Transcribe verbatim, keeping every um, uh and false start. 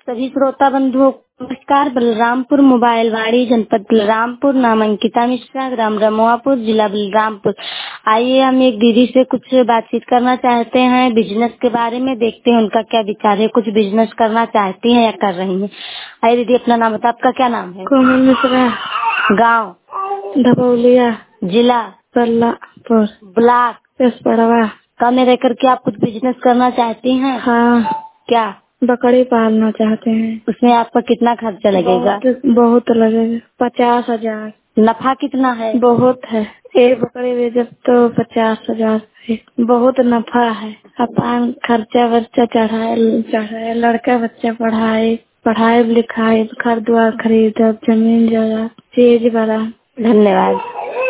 सभी श्रोता बंधुओं को नमस्कार। बलरामपुर मोबाइल वाड़ी, जनपद बलरामपुर, नाम अंकिता मिश्रा, ग्राम रमुआपुर, जिला बलरामपुर। आइए हम एक दीदी से कुछ बातचीत करना चाहते हैं बिजनेस के बारे में, देखते हैं उनका क्या विचार है। कुछ बिजनेस करना चाहती हैं या कर रही हैं? आइए दीदी, अपना नाम बताओ। आपका क्या नाम है? कोमल मिश्रा। गाँव? धपौलिया। जिला? बल्लापुर। ब्लॉक? पेशपड़वा। गाँव में रहकर के आप कुछ बिजनेस करना चाहती हैं? हाँ। क्या? बकरी पालना चाहते हैं। उसमें आपका कितना खर्चा लगेगा? बहुत, बहुत लगेगा। पचास हजार। नफा कितना है? बहुत है। एक बकरी बेचब तो पचास हजार है। बहुत नफा है। अपन खर्चा वर्चा चढ़ाए चढ़ाए लड़का बच्चा पढ़ाए पढ़ाए लिखाए, घर द्वार खरीद, जमीन जगह चीज बड़ा। धन्यवाद।